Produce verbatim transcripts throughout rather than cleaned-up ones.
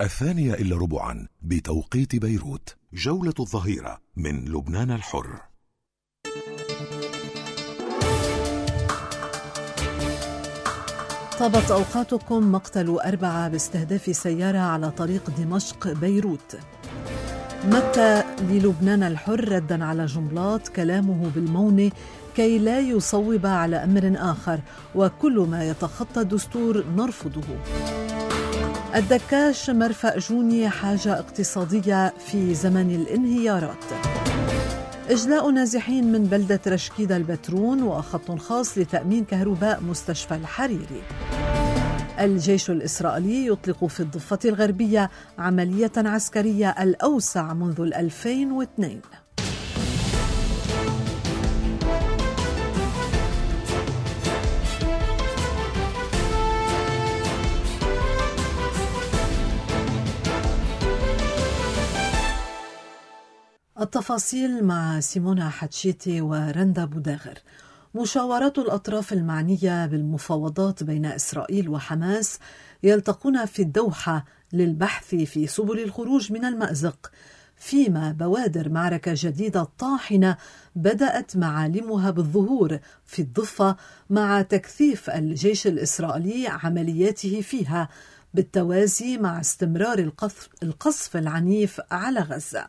الثانية إلا ربعا بتوقيت بيروت. جولة الظهيرة من لبنان الحر. طابت أوقاتكم. مقتل أربعة باستهداف سيارة على طريق دمشق بيروت. متى للبنان الحر ردا على جنبلاط كلامه بالمونة كي لا يصوب على أمر آخر، وكل ما يتخطى الدستور نرفضه. الدكاش مرفأ جوني حاجة اقتصادية في زمن الانهيارات. إجلاء نازحين من بلدة رشكيدة البترون وخط خاص لتأمين كهرباء مستشفى الحريري. الجيش الإسرائيلي يطلق في الضفة الغربية عملية عسكرية الأوسع منذ ألفين واثنين. التفاصيل مع سيمونا حتشيتي ورندا بوداغر. مشاورات الأطراف المعنية بالمفاوضات بين إسرائيل وحماس يلتقون في الدوحة للبحث في سبل الخروج من المأزق، فيما بوادر معركة جديدة طاحنة بدأت معالمها بالظهور في الضفة مع تكثيف الجيش الإسرائيلي عملياته فيها، بالتوازي مع استمرار القصف, القصف العنيف على غزة.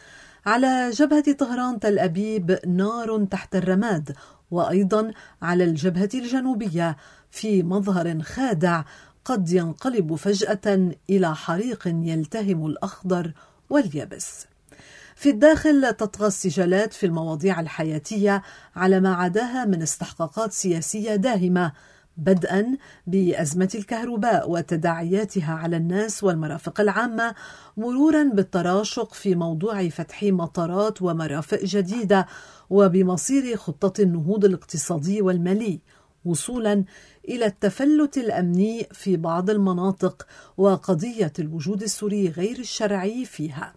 على جبهة طهران تل أبيب نار تحت الرماد، وأيضا على الجبهة الجنوبية في مظهر خادع قد ينقلب فجأة إلى حريق يلتهم الأخضر واليابس. في الداخل تطغى السجالات في المواضيع الحياتية على ما عداها من استحقاقات سياسية داهمة، بدءا بأزمة الكهرباء وتداعياتها على الناس والمرافق العامة، مرورا بالتراشق في موضوع فتح مطارات ومرافق جديدة وبمصير خطة النهوض الاقتصادي والمالي، وصولا إلى التفلت الأمني في بعض المناطق وقضية الوجود السوري غير الشرعي فيها.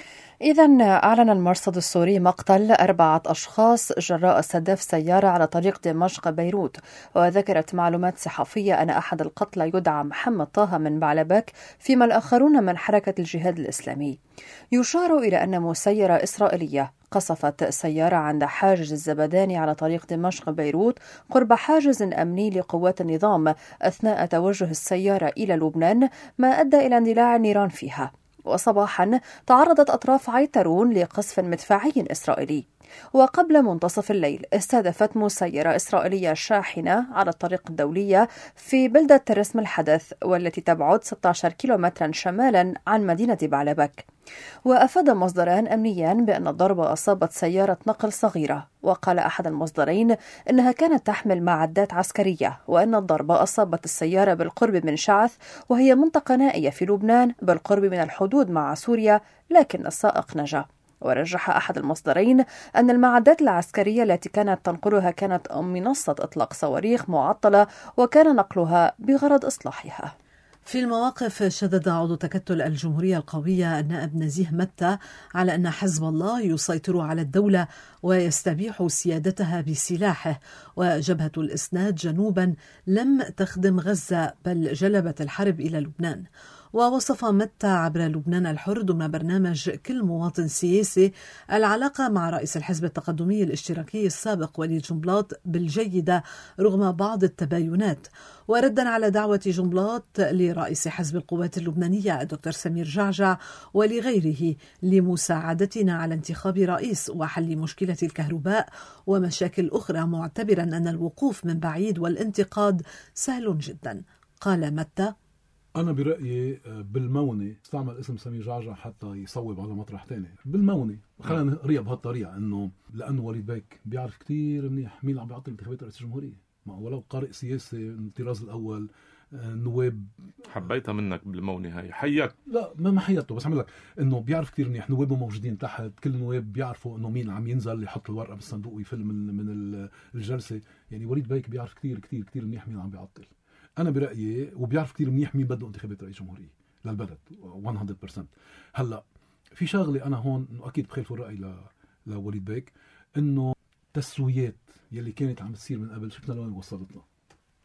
إذن أعلن المرصد السوري مقتل أربعة أشخاص جراء استهداف سيارة على طريق دمشق بيروت، وذكرت معلومات صحفية أن أحد القتلى يدعى محمد طه من بعلبك، فيما الآخرون من حركة الجهاد الإسلامي. يشار إلى أن مسيرة إسرائيلية قصفت سيارة عند حاجز الزبداني على طريق دمشق بيروت قرب حاجز أمني لقوات النظام أثناء توجه السيارة إلى لبنان، ما أدى إلى اندلاع النيران فيها. وصباحا تعرضت أطراف عيترون لقصف مدفعي إسرائيلي. وقبل منتصف الليل استهدفت مسيرة إسرائيلية شاحنة على الطريق الدولية في بلدة رسم الحدث، والتي تبعد ستة عشر كيلومترا شمالا عن مدينة بعلبك. وأفاد مصدران أمنيان بأن الضربة أصابت سيارة نقل صغيرة، وقال أحد المصدرين إنها كانت تحمل معدات عسكرية، وأن الضربة أصابت السيارة بالقرب من شعث، وهي منطقة نائية في لبنان بالقرب من الحدود مع سوريا، لكن السائق نجا. ورجح أحد المصدرين أن المعدات العسكرية التي كانت تنقلها كانت منصة إطلاق صواريخ معطلة، وكان نقلها بغرض إصلاحها. في المواقف شدد عضو تكتل الجمهورية القوية النائب نزيه متى على أن حزب الله يسيطر على الدولة ويستبيح سيادتها بسلاحه، وجبهة الإسناد جنوبا لم تخدم غزة بل جلبت الحرب إلى لبنان. ووصف متى عبر لبنان الحر ضمن برنامج كل مواطن سياسي العلاقة مع رئيس الحزب التقدمي الاشتراكي السابق وليد جنبلاط بالجيدة رغم بعض التباينات. وردا على دعوة جنبلاط لرئيس حزب القوات اللبنانية الدكتور سمير جعجع ولغيره لمساعدتنا على انتخاب رئيس وحل مشكلة الكهرباء ومشاكل أخرى، معتبرا أن الوقوف من بعيد والانتقاد سهل جدا. قال متى: أنا برأيي بالمونة استعمل اسم سمير جعجع حتى يصوب على مطرح تاني. بالمونة خلينا نقريها بهالطريقة، إنه لأنه وليد بيك بيعرف كتير منيح مين عم بيعطي انتخابات رئيس الجمهورية، ما ولو قارئ سياسي من الطراز الأول، نواب. حبيتها منك بالمونة هاي، حيت لا ما ما حيته، بس عم لك إنه بيعرف كتير منيح. نوابه موجودين تحت، كل النواب بيعرفوا إنه مين عم ينزل يحط الورقة بالصندوق ويفل من من الجلسة. يعني وليد بيك بيعرف كتير كتير كتير منيح مين عم بيعطل. أنا برأيي وبيعرف كتير منيح مين بده انتخابات رئيس جمهورية للبلد مية بالمية. هلا في شغلة أنا هون إنه أكيد بخالف الرأي ل لوليد بيك، إنه تسويات يلي كانت عم تصير من قبل شفنا لوين وصلتنا.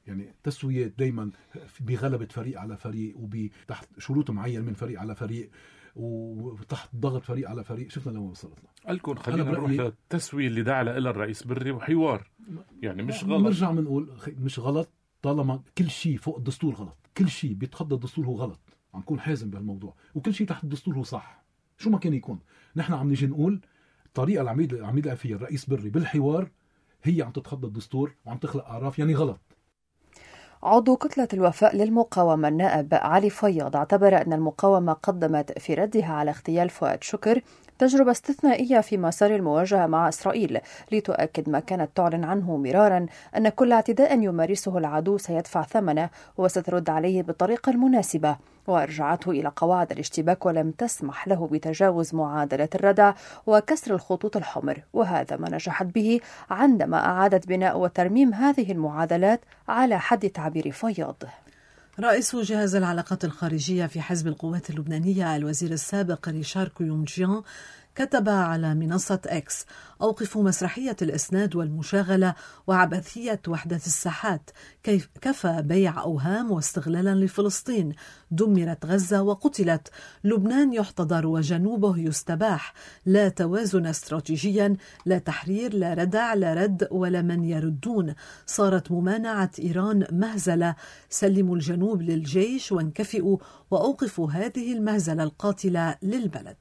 يعني تسويات دايما بغلبة فريق على فريق وبتحت شروط معين من فريق على فريق وتحت ضغط فريق على فريق. شفنا لما وصلتنا قالكم خلينا نروح للتسوية اللي دعا لها الرئيس بري وحوار، يعني مش غلط. نرجع بنقول مش غلط طالما كل شيء فوق الدستور غلط، كل شيء بيتخطى الدستور هو غلط. عم نكون حازم بهالموضوع، وكل شيء تحت الدستور هو صح شو ما كان يكون. نحن عم نيجي نقول الطريقة اللي عم يدعي فيها الرئيس بري بالحوار هي عم تتخطى الدستور وعم تخلق أعراف، يعني غلط. عضو كتلة الوفاء للمقاومة النائب علي فياض اعتبر أن المقاومة قدمت في ردها على اغتيال فؤاد شكر تجربة استثنائية في مسار المواجهة مع إسرائيل، لتؤكد ما كانت تعلن عنه مرارا أن كل اعتداء يمارسه العدو سيدفع ثمنه وسترد عليه بالطريقة المناسبة، وأرجعته إلى قواعد الاشتباك ولم تسمح له بتجاوز معادلة الردع وكسر الخطوط الحمر، وهذا ما نجحت به عندما أعادت بناء وترميم هذه المعادلات على حد تعبير فياض. رئيس جهاز العلاقات الخارجية في حزب القوات اللبنانية الوزير السابق ريشار كويونجيان كتب على منصة إكس: أوقفوا مسرحية الإسناد والمشاغلة وعبثية وحدة الساحات، كيف كفى بيع أوهام واستغلالا لفلسطين، دمرت غزة وقتلت، لبنان يحتضر وجنوبه يستباح، لا توازن استراتيجيا، لا تحرير، لا ردع، لا رد ولا من يردون، صارت ممانعة إيران مهزلة، سلموا الجنوب للجيش وانكفئوا وأوقفوا هذه المهزلة القاتلة للبلد.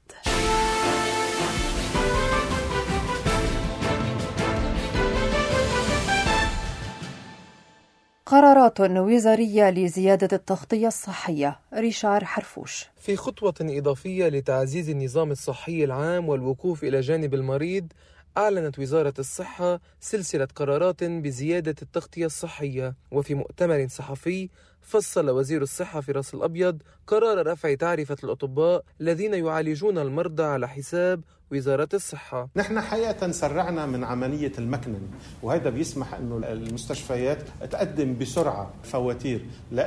قرارات وزارية لزيادة التغطية الصحية. ريشار حرفوش. في خطوة إضافية لتعزيز النظام الصحي العام والوقوف إلى جانب المريض، أعلنت وزارة الصحة سلسلة قرارات بزيادة التغطية الصحية. وفي مؤتمر صحفي فصل وزير الصحة في راس الأبيض قرار رفع تعرفة الأطباء الذين يعالجون المرضى على حساب وزارة الصحة. نحن حقيقة سرعنا من عملية المكنن، وهذا بيسمح أنه المستشفيات تقدم بسرعة فواتير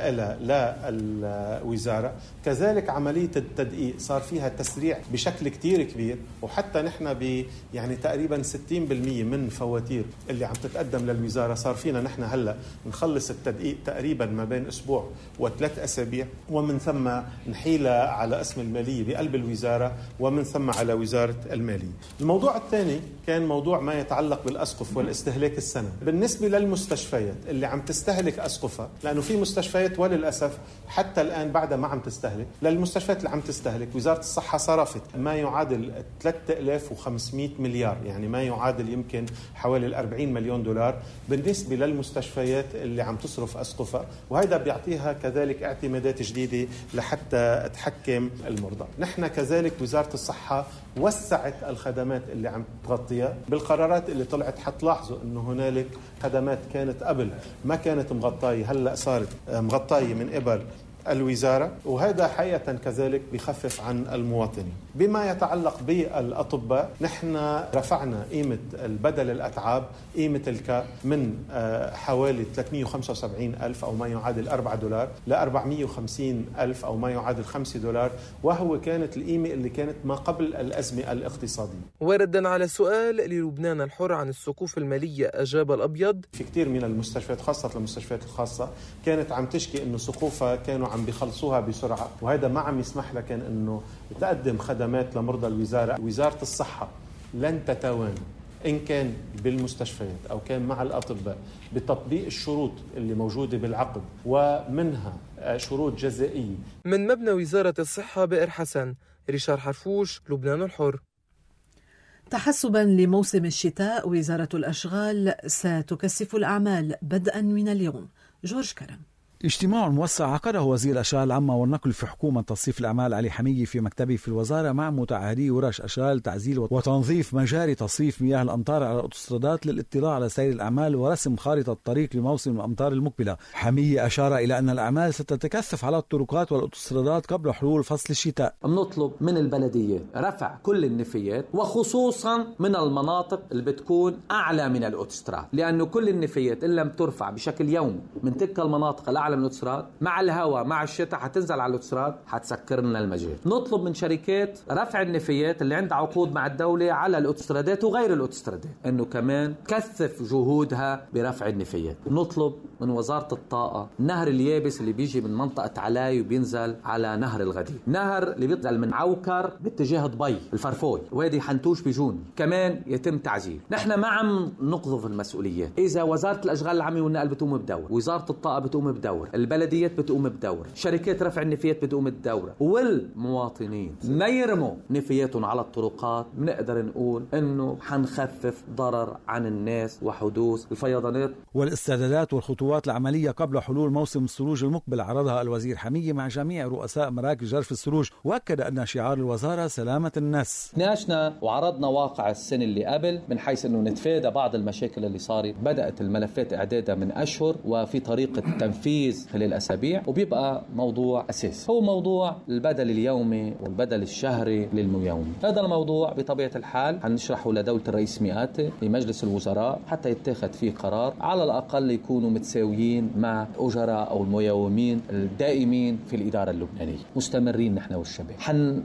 لها للوزارة. كذلك عملية التدقيق صار فيها تسريع بشكل كتير كبير، وحتى نحن ب يعني تقريبا ستين بالمئة من فواتير اللي عم تتقدم للوزارة صار فينا نحن هلأ نخلص التدقيق تقريبا ما بين أسبوع وثلاث أسابيع، ومن ثم نحيلها على قسم المالية بقلب الوزارة، ومن ثم على وزارة المالية. الموضوع الثاني كان موضوع ما يتعلق بالأسقف والاستهلاك السنوي. بالنسبة للمستشفيات اللي عم تستهلك أسقفها، لأنه في مستشفيات وللأسف حتى الآن بعدها ما عم تستهلك، للمستشفيات اللي عم تستهلك وزارة الصحة صرفت ما يعادل ثلاثة آلاف وخمسمئة مليار، يعني ما يعادل يمكن حوالي أربعين مليون دولار بالنسبة للمستشفيات اللي عم تصرف أسقفها، وهذا بيعطيها كذلك اعتمادات جديدة لحتى تحكم المرضى. نحن كذلك وزارة الصحة وسعت الخدمات اللي عم تغطيها بالقرارات اللي طلعت. حتلاحظوا انه هنالك خدمات كانت قبل ما كانت مغطاية هلأ صارت مغطاية من قبل الوزارة، وهذا حقيقة كذلك بيخفف عن المواطنين. بما يتعلق بالأطباء، نحن رفعنا قيمة البدل الأتعاب قيمة الكا من حوالي ثلاثمئة وخمسة وسبعين ألف أو ما يعادل أربعة دولار ل أربعمئة وخمسين ألف أو ما يعادل خمسة دولار، وهو كانت القيمة اللي كانت ما قبل الأزمة الاقتصادية. وردا على سؤال للبنان الحر عن السقوف المالية أجاب الأبيض: في كثير من المستشفيات خاصة المستشفيات الخاصة كانت عم تشكي إنه سقوفها كانوا عم بيخلصوها بسرعة، وهذا ما عم يسمح لكن إنه تقدم خدمات لمرضى الوزارة. وزارة الصحة لن تتوانى إن كان بالمستشفيات أو كان مع الأطباء بتطبيق الشروط اللي موجودة بالعقد، ومنها شروط جزائية. من مبنى وزارة الصحة بئر حسن. ريشار حرفوش، لبنان الحر. تحسبا لموسم الشتاء، وزارة الأشغال ستكثف الأعمال بدءا من اليوم. جورج كرم. اجتماع موسع عقده وزير الأشغال العامة والنقل في حكومة تصريف الأعمال علي حمية في مكتبه في الوزارة مع متعهدي ورش أشغال تعزيل وتنظيف مجاري تصريف مياه الأمطار على الأوتوسترادات للاطلاع على سير الأعمال ورسم خارطة طريق لموسم الأمطار المقبلة. حمية أشار إلى أن الأعمال ستتكثف على الطرقات والأوتوسترادات قبل حلول فصل الشتاء. بنطلب من البلدية رفع كل النفايات، وخصوصا من المناطق اللي بتكون أعلى من الأوتوستراد، لأنه كل النفايات إن لم ترفع بشكل يومي من تلك المناطق الأعلى على الأوتوستراد، مع الهواء مع الشتاء حتنزل على الأوتوستراد حتسكر لنا المجال. نطلب من شركات رفع النفايات اللي عندها عقود مع الدولة على الأوتوسترادات وغير الأوتوسترادات إنه كمان كثف جهودها برفع النفايات. نطلب من وزارة الطاقة نهر اليابس اللي بيجي من منطقة علاي وبينزل على نهر الغدير، نهر اللي بينزل من عوكر باتجاه دبي الفرفوي وادي حنتوش بجون كمان يتم تعزيل. نحن ما عم نقذف المسؤوليات. إذا وزارة الأشغال العامة والنقل بتقوم بدور، وزارة الطاقة بتقوم بدور، البلديات بتقوم بدور، شركات رفع النفايات بتقوم بدور، والمواطنين ما يرموا نفاياتهم على الطرقات، بنقدر نقول إنه حنخفف ضرر عن الناس وحدوث الفيضانات. والاستعدادات والخطوات العملية قبل حلول موسم الثلوج المقبل عرضها الوزير حمية مع جميع رؤساء مراكز جرف الثلوج، وأكد أن شعار الوزارة سلامة الناس. ناقشنا وعرضنا واقع السنة اللي قبل من حيث أنه نتفادى بعض المشاكل اللي صارت. بدأت الملفات إعدادها من أشهر وفي طريقة تنفيذ خلال أسابيع، وبيبقى موضوع أساسي هو موضوع البدل اليومي والبدل الشهري للميومي. هذا الموضوع بطبيعة الحال هنشرحه لدولة الرئيس مئاتي لمجلس الوزراء حتى يتخذ فيه قرار على الأقل يكونوا متساويين مع أجراء أو الميومين الدائمين في الإدارة اللبنانية. مستمرين نحن والشباب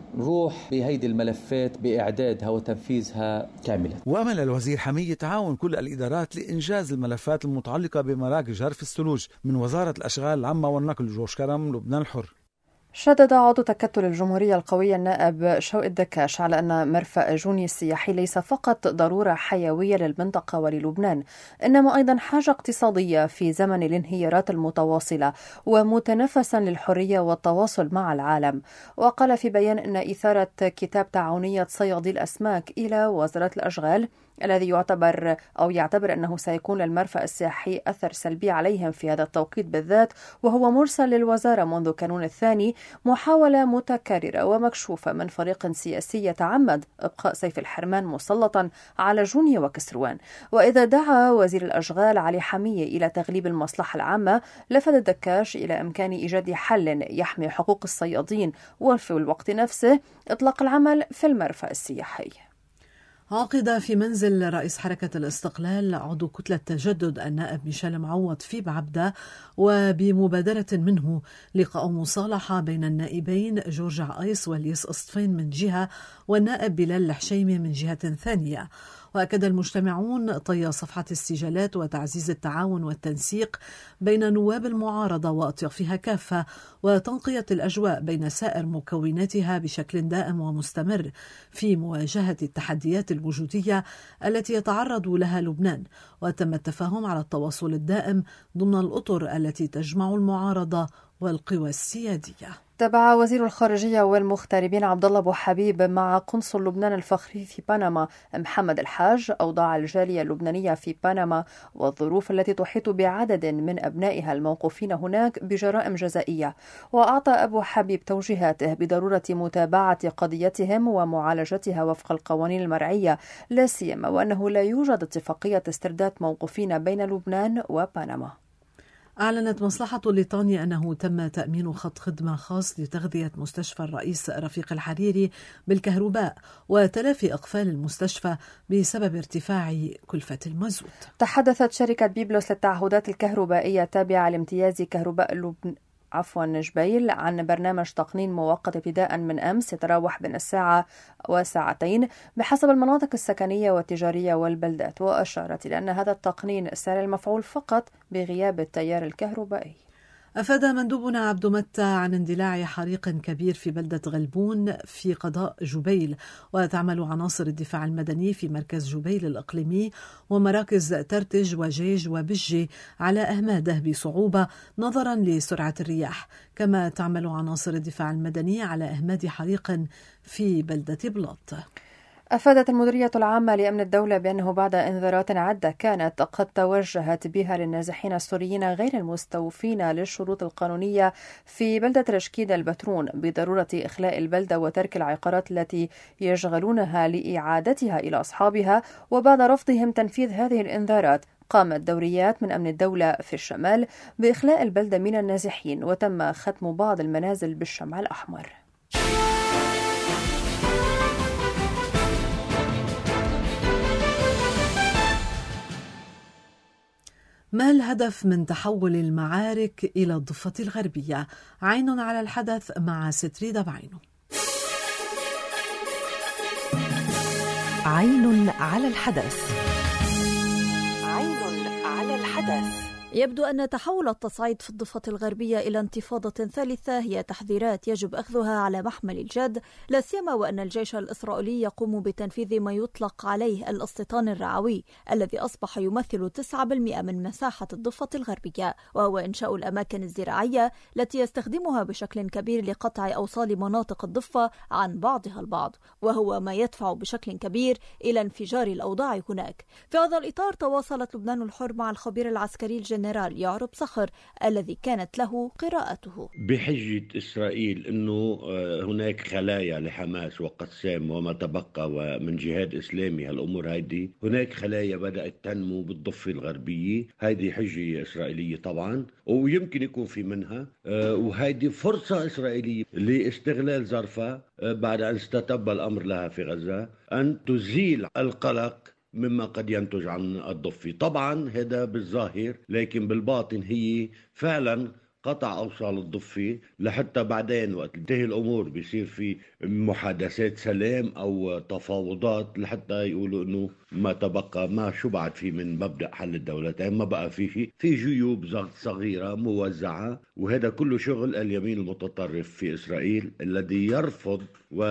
حنروح بهيدي الملفات بإعدادها وتنفيذها كاملة. وأمل الوزير حمية تعاون كل الإدارات لإنجاز الملفات المتعلقة بمراكز جرف الثلوج. من وزارة الأشغال العامة والنقل جوش كرم، لبنان الحر. شدد عضو تكتل الجمهورية القوية النائب شوقي الدكاش على أن مرفأ جوني السياحي ليس فقط ضرورة حيوية للمنطقة وللبنان، إنما أيضا حاجة اقتصادية في زمن الانهيارات المتواصلة ومتنفسا للحرية والتواصل مع العالم. وقال في بيان أن إثارة كتاب تعاونية صيادي الأسماك إلى وزارة الأشغال الذي يعتبر أو يعتبر أنه سيكون للمرفأ السياحي أثر سلبي عليهم في هذا التوقيت بالذات، وهو مرسل للوزارة منذ كانون الثاني، محاولة متكررة ومكشوفة من فريق سياسي يتعمد إبقاء سيف الحرمان مسلطا على جوني وكسروان. وإذا دعا وزير الأشغال علي حمية إلى تغليب المصلحة العامة، لفت الدكاش إلى إمكان إيجاد حل يحمي حقوق الصيادين وفي الوقت نفسه إطلاق العمل في المرفأ السياحي. عقد في منزل رئيس حركة الاستقلال عضو كتلة تجدد النائب ميشيل معوض في بعبدة، وبمبادرة منه لقاء مصالحة بين النائبين جورج عايس والياس أصطفين من جهة والنائب بلال الحشيمي من جهة ثانية. وأكد المجتمعون طي صفحة السجالات وتعزيز التعاون والتنسيق بين نواب المعارضة وأطيافها كافة، وتنقية الأجواء بين سائر مكوناتها بشكل دائم ومستمر في مواجهة التحديات الوجودية التي يتعرض لها لبنان. وتم التفاهم على التواصل الدائم ضمن الأطر التي تجمع المعارضة والقوى السيادية. تابع وزير الخارجية والمغتربين عبد الله أبو حبيب مع قنصل لبنان الفخري في بنما محمد الحاج أوضاع الجالية اللبنانية في بنما والظروف التي تحيط بعدد من أبنائها الموقوفين هناك بجرائم جزائية. وأعطى أبو حبيب توجيهاته بضرورة متابعة قضيتهم ومعالجتها وفق القوانين المرعية، لا سيما وأنه لا يوجد اتفاقية استرداد موقوفين بين لبنان وبنما. أعلنت مصلحة ليطانيا أنه تم تأمين خط خدمة خاص لتغذية مستشفى الرئيس رفيق الحريري بالكهرباء وتلافي إقفال المستشفى بسبب ارتفاع كلفة المازوت. تحدثت شركة بيبلوس للتعهدات الكهربائية التابعة لامتياز كهرباء لبنان عفوا جبيل عن برنامج تقنين مؤقت ابتداء من أمس يتراوح بين الساعة وساعتين بحسب المناطق السكنية والتجارية والبلدات. وأشارت إلى أن هذا التقنين سار المفعول فقط بغياب التيار الكهربائي. أفاد مندوبنا عبد متى عن اندلاع حريق كبير في بلدة غلبون في قضاء جبيل، وتعمل عناصر الدفاع المدني في مركز جبيل الإقليمي ومراكز ترتج وجيج وبجي على أهماده بصعوبة نظرا لسرعة الرياح، كما تعمل عناصر الدفاع المدني على إهماد حريق في بلدة بلاط. أفادت المديرية العامة لأمن الدولة بأنه بعد إنذارات عدة كانت قد توجهت بها للنازحين السوريين غير المستوفين للشروط القانونية في بلدة رشكيد البترون بضرورة إخلاء البلدة وترك العقارات التي يشغلونها لإعادتها إلى أصحابها. وبعد رفضهم تنفيذ هذه الإنذارات قامت دوريات من أمن الدولة في الشمال بإخلاء البلدة من النازحين، وتم ختم بعض المنازل بالشمع الأحمر. ما الهدف من تحول المعارك إلى الضفة الغربية؟ عين على الحدث مع ستريدا بعينه. عين على الحدث. عين على الحدث. يبدو أن تحول التصعيد في الضفة الغربية إلى انتفاضة ثالثة هي تحذيرات يجب أخذها على محمل الجد، لا سيما وأن الجيش الإسرائيلي يقوم بتنفيذ ما يطلق عليه الاستيطان الرعوي الذي أصبح يمثل تسعة بالمئة من مساحة الضفة الغربية، وهو إنشاء الأماكن الزراعية التي يستخدمها بشكل كبير لقطع أوصال مناطق الضفة عن بعضها البعض، وهو ما يدفع بشكل كبير إلى انفجار الأوضاع هناك. في هذا الإطار تواصلت لبنان الحر مع الخبير العسكري الجنرال جنرال يعرب صخر الذي كانت له قراءته بحجة إسرائيل أنه هناك خلايا لحماس وقسام وما تبقى ومن جهاد إسلامي. هالأمور هذه هناك خلايا بدأت تنمو بالضفة الغربية، هذه حجة إسرائيلية طبعا ويمكن يكون في منها، وهذه فرصة إسرائيلية لاستغلال ظرفها بعد أن استتب الأمر لها في غزة أن تزيل القلق مما قد ينتج عن الضفة. طبعا هذا بالظاهر، لكن بالباطن هي فعلا قطع أوصال الضفة لحتى بعدين وقت تنتهي الأمور بيصير في محادثات سلام أو تفاوضات لحتى يقولوا إنه ما تبقى ما شو بعد في من مبدأ حل الدولتين، ما بقى في شيء، في جيوب صغيرة موزعة. وهذا كله شغل اليمين المتطرف في إسرائيل الذي يرفض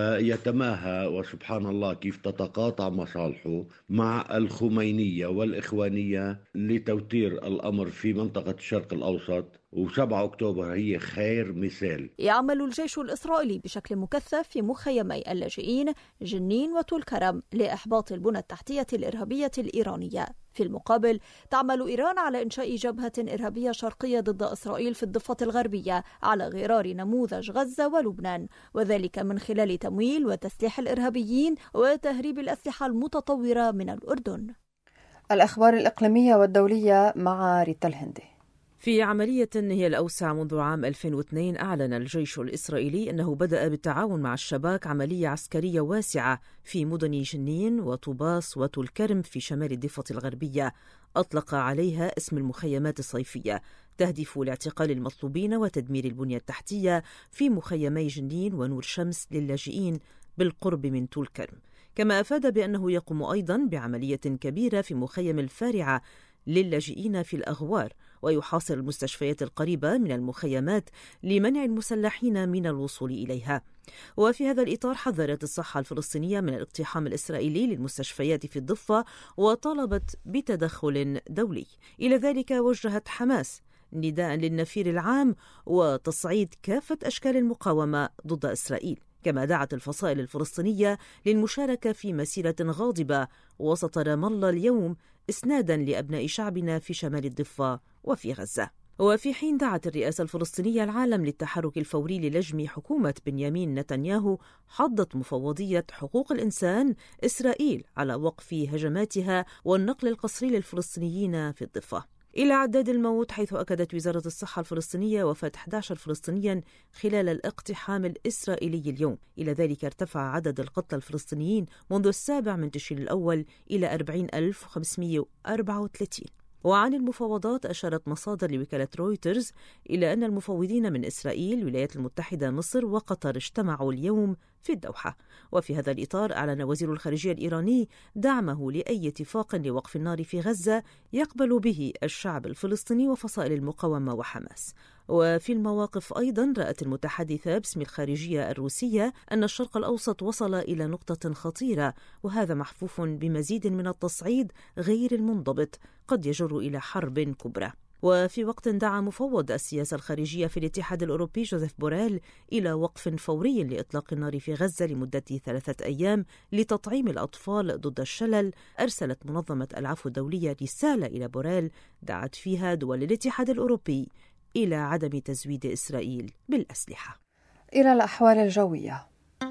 ويتماهى، وسبحان الله كيف تتقاطع مصالحه مع الخمينية والإخوانية لتوتير الأمر في منطقة الشرق الأوسط. وسبعة أكتوبر هي خير مثال. يعمل الجيش الإسرائيلي بشكل مكثف في مخيمي اللاجئين جنين وطول كرم لإحباط البنى التحتية الإرهابية الإيرانية. في المقابل تعمل إيران على إنشاء جبهة إرهابية شرقية ضد إسرائيل في الضفة الغربية على غرار نموذج غزة ولبنان، وذلك من خلال تمويل وتسليح الإرهابيين وتهريب الأسلحة المتطورة من الأردن. الأخبار الإقليمية والدولية مع ريتا الهندي. في عملية هي الأوسع منذ عام ألفين واثنين أعلن الجيش الإسرائيلي أنه بدأ بالتعاون مع الشباك عملية عسكرية واسعة في مدن جنين وطوباس وطول كرم في شمال الضفة الغربية، أطلق عليها اسم المخيمات الصيفية، تهدف لاعتقال المطلوبين وتدمير البنية التحتية في مخيمي جنين ونور شمس للاجئين بالقرب من طول كرم. كما أفاد بأنه يقوم أيضا بعملية كبيرة في مخيم الفارعة للاجئين في الأغوار، ويحاصر المستشفيات القريبة من المخيمات لمنع المسلحين من الوصول إليها. وفي هذا الإطار حذرت الصحة الفلسطينية من الاقتحام الإسرائيلي للمستشفيات في الضفة وطالبت بتدخل دولي. إلى ذلك وجهت حماس نداء للنفير العام وتصعيد كافة أشكال المقاومة ضد إسرائيل، كما دعت الفصائل الفلسطينية للمشاركة في مسيرة غاضبة وسط رام الله اليوم إسنادا لأبناء شعبنا في شمال الضفة وفي غزة. وفي حين دعت الرئاسة الفلسطينية العالم للتحرك الفوري للجم حكومة بنيامين نتنياهو، حضت مفوضية حقوق الإنسان إسرائيل على وقف هجماتها والنقل القسري للفلسطينيين في الضفة. إلى عداد الموت، حيث أكدت وزارة الصحة الفلسطينية وفاة أحد عشر فلسطينيا خلال الاقتحام الإسرائيلي اليوم. إلى ذلك ارتفع عدد القتلى الفلسطينيين منذ السابع من تشرين الأول إلى أربعين ألف وخمسمئة وأربعة وثلاثين. وعن المفاوضات أشارت مصادر لوكالة رويترز إلى أن المفوضين من إسرائيل، الولايات المتحدة، مصر وقطر اجتمعوا اليوم في الدوحة. وفي هذا الإطار أعلن وزير الخارجية الإيراني دعمه لأي اتفاق لوقف النار في غزة يقبل به الشعب الفلسطيني وفصائل المقاومة وحماس. وفي المواقف أيضا رأت المتحدثة باسم الخارجية الروسية أن الشرق الأوسط وصل إلى نقطة خطيرة، وهذا محفوف بمزيد من التصعيد غير المنضبط قد يجر إلى حرب كبرى. وفي وقت دعا مفوض السياسة الخارجية في الاتحاد الأوروبي جوزيف بوريل إلى وقف فوري لإطلاق النار في غزة لمدة ثلاثة أيام لتطعيم الأطفال ضد الشلل، أرسلت منظمة العفو الدولية رسالة إلى بوريل دعت فيها دول الاتحاد الأوروبي إلى عدم تزويد إسرائيل بالأسلحة. إلى الأحوال الجوية.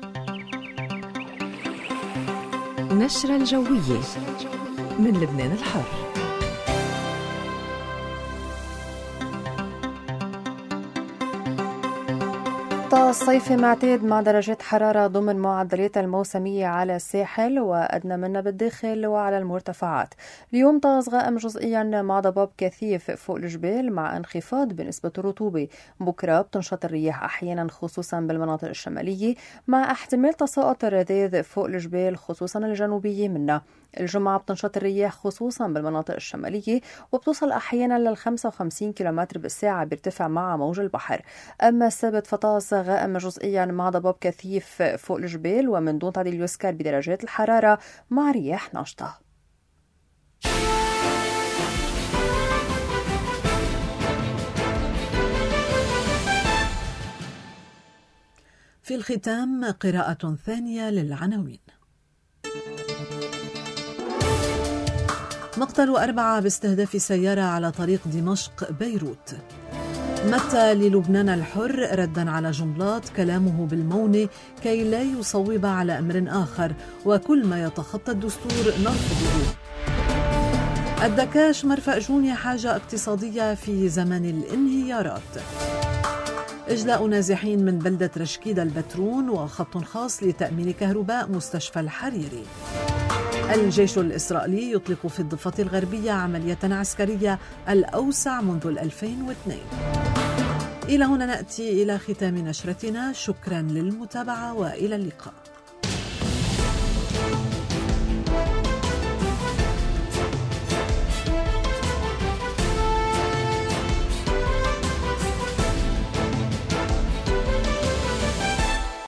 نشرة الجوية من لبنان الحر. جو صيفي معتاد مع درجات حرارة ضمن معدلات الموسمية على الساحل وأدنى منها بالداخل وعلى المرتفعات. اليوم طاز غائم جزئيا مع ضباب كثيف فوق الجبال مع انخفاض بنسبة الرطوبة. بكرة بتنشط الرياح أحيانا خصوصا بالمناطق الشمالية مع احتمال تساقط الرذاذ فوق الجبال خصوصا الجنوبية منها. الجمعة بتنشط الرياح خصوصا بالمناطق الشمالية وبتوصل أحيانا لل خمسة وخمسين كيلومتر بالساعة بيرتفع مع موج البحر. أما السبت فطاس غائم جزئيا مع ضباب كثيف فوق الجبال ومن دون تعديل يذكر بدرجات الحرارة مع رياح ناشطة. في الختام قراءة ثانية للعناوين. مقتل أربعة باستهداف سيارة على طريق دمشق بيروت. متى للبنان الحر ردا على جملات كلامه بالمونة كي لا يصوب على أمر آخر وكل ما يتخطى الدستور نرفضه. الدكاش مرفأ جونيا حاجة اقتصادية في زمن الانهيارات. إجلاء نازحين من بلدة رشكيدة البترون وخط خاص لتأمين كهرباء مستشفى الحريري. الجيش الإسرائيلي يطلق في الضفة الغربية عملية عسكرية الأوسع منذ ألفين واثنين. إلى هنا نأتي إلى ختام نشرتنا. شكرا للمتابعة وإلى اللقاء.